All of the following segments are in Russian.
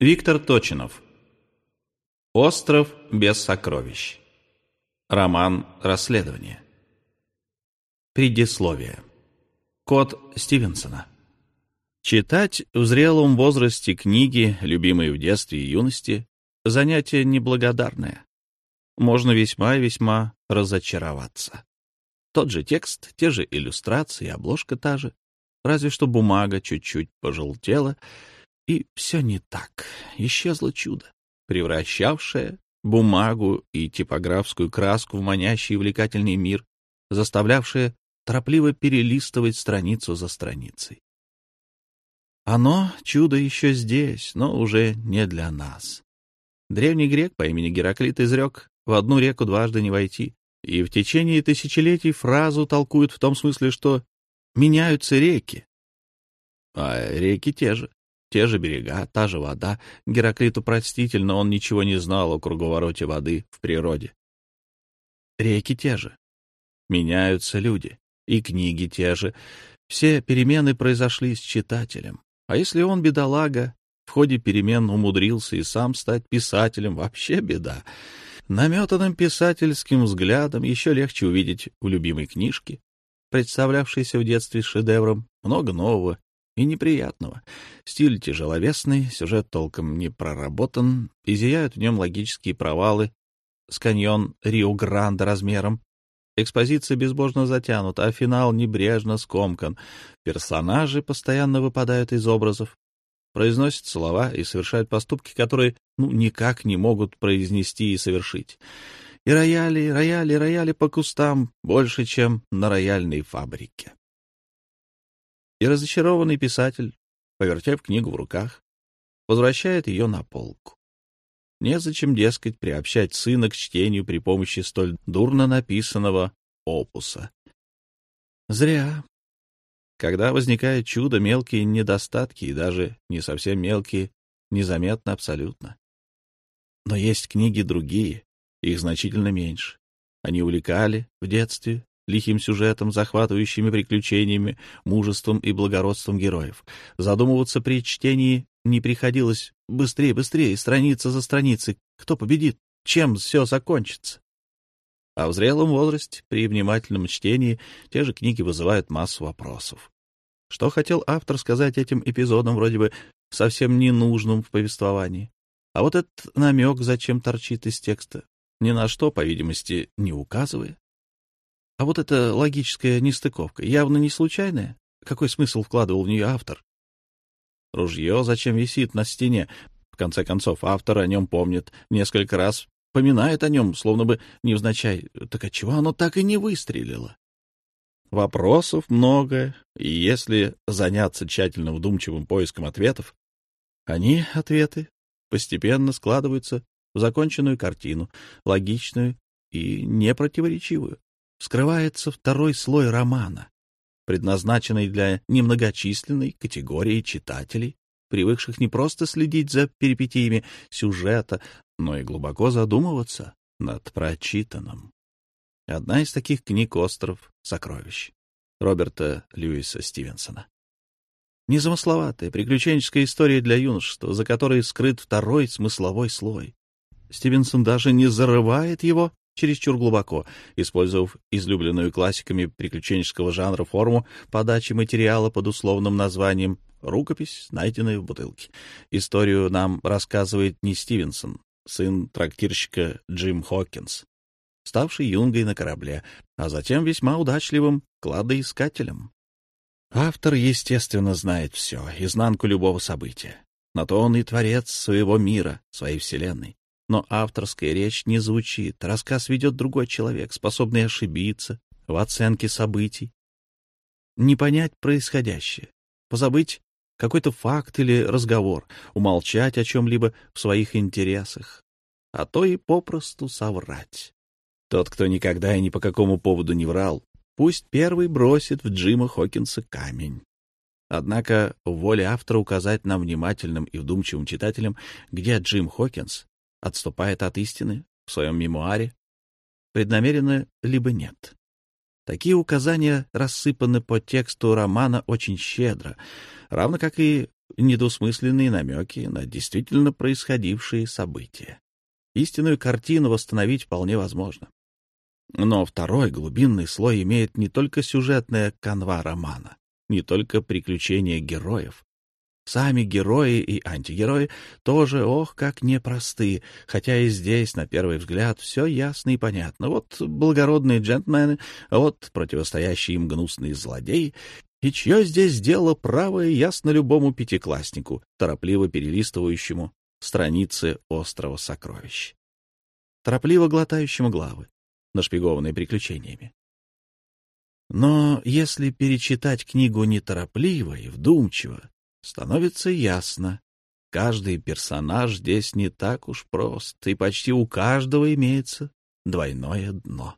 Виктор Точинов. Остров без сокровищ. Роман «Расследование». Предисловие. Код Стивенсона. Читать в зрелом возрасте книги, любимые в детстве и юности, занятие неблагодарное. Можно весьма и весьма разочароваться. Тот же текст, те же иллюстрации, обложка та же, разве что бумага чуть-чуть пожелтела, и все не так. Исчезло чудо, превращавшее бумагу и типографскую краску в манящий и увлекательный мир, заставлявшее торопливо перелистывать страницу за страницей. Оно, чудо, еще здесь, но уже не для нас. Древний грек по имени Гераклит изрек: «В одну реку дважды не войти», и в течение тысячелетий фразу толкуют в том смысле, что меняются реки. А реки те же берега, та же вода. Гераклиту простительно, он ничего не знал о круговороте воды в природе. Реки те же. Меняются люди. И книги те же. Все перемены произошли с читателем. А если он, бедолага, в ходе перемен умудрился и сам стать писателем, вообще беда. Наметанным писательским взглядом еще легче увидеть в любимой книжке, представлявшейся в детстве шедевром, много нового и неприятного. Стиль тяжеловесный, сюжет толком не проработан, и зияют в нем логические провалы с каньон Рио-Гранде размером. Экспозиция безбожно затянута, а финал небрежно скомкан. Персонажи постоянно выпадают из образов, произносят слова и совершают поступки, которые никак не могут произнести и совершить. И рояли по кустам больше, чем на рояльной фабрике. И разочарованный писатель, повертев книгу в руках, возвращает ее на полку. Незачем, дескать, приобщать сына к чтению при помощи столь дурно написанного опуса. Зря. Когда возникает чудо, мелкие недостатки, и даже не совсем мелкие, незаметны абсолютно. Но есть книги другие, их значительно меньше. Они увлекали в детстве лихим сюжетом, захватывающими приключениями, мужеством и благородством героев. Задумываться при чтении не приходилось: быстрее, страница за страницей. Кто победит? Чем все закончится? А в зрелом возрасте, при внимательном чтении, те же книги вызывают массу вопросов. Что хотел автор сказать этим эпизодом, вроде бы совсем ненужным в повествовании? А вот этот намек зачем торчит из текста, ни на что, по видимости, не указывая. А вот эта логическая нестыковка явно не случайная. Какой смысл вкладывал в нее автор? Ружье зачем висит на стене? В конце концов, автор о нем помнит, несколько раз поминает о нем, словно бы невзначай. Так отчего оно так и не выстрелило? Вопросов много, и если заняться тщательно вдумчивым поиском ответов, ответы, постепенно складываются в законченную картину, логичную и непротиворечивую. Вскрывается второй слой романа, предназначенный для немногочисленной категории читателей, привыкших не просто следить за перипетиями сюжета, но и глубоко задумываться над прочитанным. Одна из таких книг «Остров сокровищ» Роберта Льюиса Стивенсона. Незамысловатая приключенческая история для юношества, за которой скрыт второй смысловой слой. Стивенсон даже не зарывает его чересчур глубоко, использовав излюбленную классиками приключенческого жанра форму подачи материала под условным названием «Рукопись, найденная в бутылке». Историю нам рассказывает не Стивенсон, сын трактирщика Джим Хокинс, ставший юнгой на корабле, а затем весьма удачливым кладоискателем. Автор, естественно, знает все, изнанку любого события. На то он и творец своего мира, своей вселенной. Но авторская речь не звучит, рассказ ведет другой человек, способный ошибиться в оценке событий, не понять происходящее, позабыть какой-то факт или разговор, умолчать о чем-либо в своих интересах, а то и попросту соврать. Тот, кто никогда и ни по какому поводу не врал, пусть первый бросит в Джима Хокинса камень. Однако в воле автора указать нам, внимательным и вдумчивым читателям, где Джим Хокинс отступает от истины в своем мемуаре, преднамеренно либо нет. Такие указания рассыпаны по тексту романа очень щедро, равно как и недвусмысленные намеки на действительно происходившие события. Истинную картину восстановить вполне возможно. Но второй глубинный слой имеет не только сюжетная канва романа, не только приключения героев. Сами герои и антигерои тоже, ох, как непросты, хотя и здесь, на первый взгляд, все ясно и понятно. Вот благородные джентльмены, вот противостоящие им гнусные злодеи, и чье здесь дело правое ясно любому пятикласснику, торопливо перелистывающему страницы «Острова сокровищ», торопливо глотающему главы, нашпигованные приключениями. Но если перечитать книгу неторопливо и вдумчиво, становится ясно, каждый персонаж здесь не так уж прост, и почти у каждого имеется двойное дно.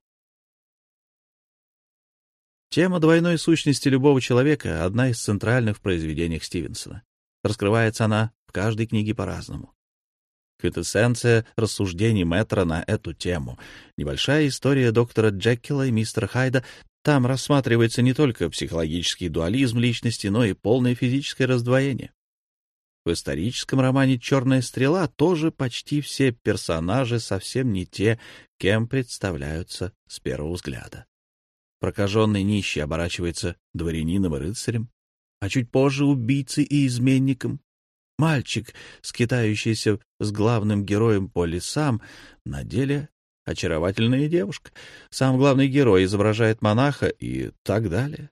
Тема двойной сущности любого человека — одна из центральных в произведениях Стивенсона. Раскрывается она в каждой книге по-разному. Квинтэссенция рассуждений Мэттера на эту тему. Небольшая история доктора Джекила и мистера Хайда. Там рассматривается не только психологический дуализм личности, но и полное физическое раздвоение. В историческом романе «Черная стрела» тоже почти все персонажи совсем не те, кем представляются с первого взгляда. Прокаженный нищий оборачивается дворянином и рыцарем, а чуть позже убийцей и изменником. Мальчик, скитающийся с главным героем по лесам, на деле очаровательная девушка. Сам главный герой изображает монаха и так далее.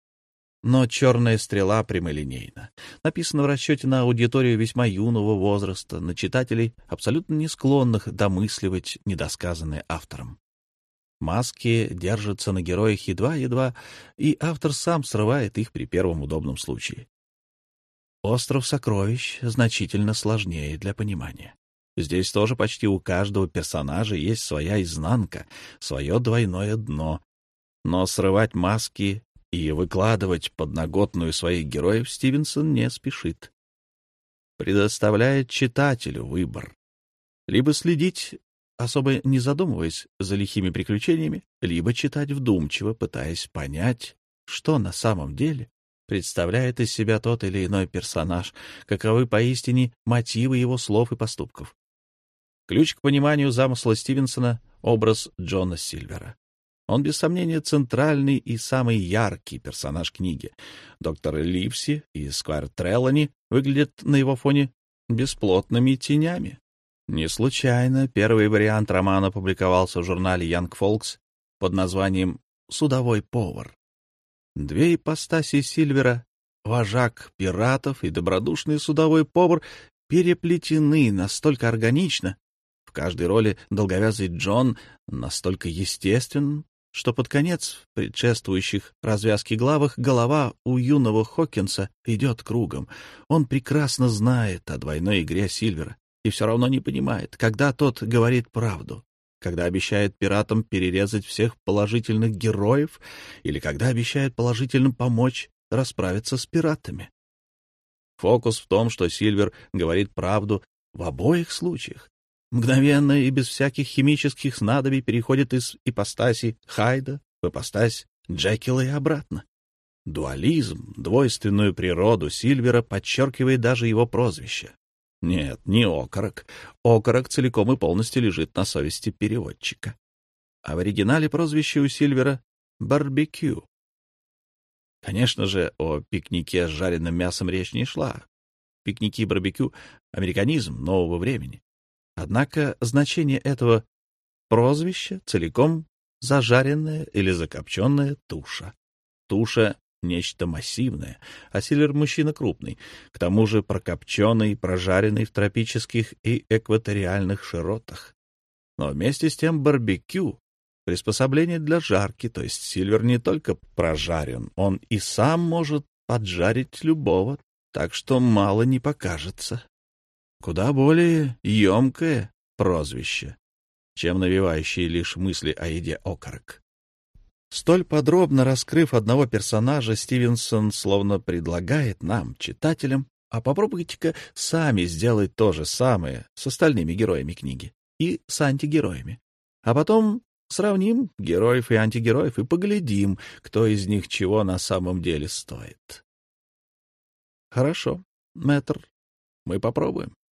Но «Черная стрела» прямолинейна. Написана в расчете на аудиторию весьма юного возраста, на читателей, абсолютно не склонных домысливать недосказанное автором. Маски держатся на героях едва-едва, и автор сам срывает их при первом удобном случае. «Остров сокровищ» значительно сложнее для понимания. Здесь тоже почти у каждого персонажа есть своя изнанка, свое двойное дно. Но срывать маски и выкладывать подноготную своих героев Стивенсон не спешит. Предоставляет читателю выбор. Либо следить, особо не задумываясь, за лихими приключениями, либо читать вдумчиво, пытаясь понять, что на самом деле представляет из себя тот или иной персонаж, каковы поистине мотивы его слов и поступков. Ключ к пониманию замысла Стивенсона — образ Джона Сильвера. Он, без сомнения, центральный и самый яркий персонаж книги. Доктор Ливси и Сквайр Треллани выглядят на его фоне бесплотными тенями. Не случайно первый вариант романа публиковался в журнале Young Folks под названием «Судовой повар». Две ипостаси Сильвера — вожак пиратов и добродушный судовой повар — переплетены настолько органично, в каждой роли долговязый Джон настолько естествен, что под конец в предшествующих развязке главах голова у юного Хокинса идет кругом. Он прекрасно знает о двойной игре Сильвера и все равно не понимает, когда тот говорит правду, когда обещает пиратам перерезать всех положительных героев или когда обещает положительно помочь расправиться с пиратами. Фокус в том, что Сильвер говорит правду в обоих случаях. Мгновенно и без всяких химических снадобий переходит из ипостаси Хайда в ипостась Джекила и обратно. Дуализм, двойственную природу Сильвера подчеркивает даже его прозвище. Нет, не окорок. Окорок целиком и полностью лежит на совести переводчика. А в оригинале прозвище у Сильвера — барбекю. Конечно же, о пикнике с жареным мясом речь не шла. Пикники и барбекю — американизм нового времени. Однако значение этого прозвища целиком зажаренная или закопченная туша. Туша — нечто массивное, а Сильвер — мужчина крупный, к тому же прокопченный, прожаренный в тропических и экваториальных широтах. Но вместе с тем барбекю — приспособление для жарки, то есть Сильвер не только прожарен, он и сам может поджарить любого, так что мало не покажется. Куда более емкое прозвище, чем навевающие лишь мысли о еде окорок. Столь подробно раскрыв одного персонажа, Стивенсон словно предлагает нам, читателям, а попробуйте-ка сами сделать то же самое с остальными героями книги и с антигероями. А потом сравним героев и антигероев и поглядим, кто из них чего на самом деле стоит. Хорошо. мэтр. Мы попробуем.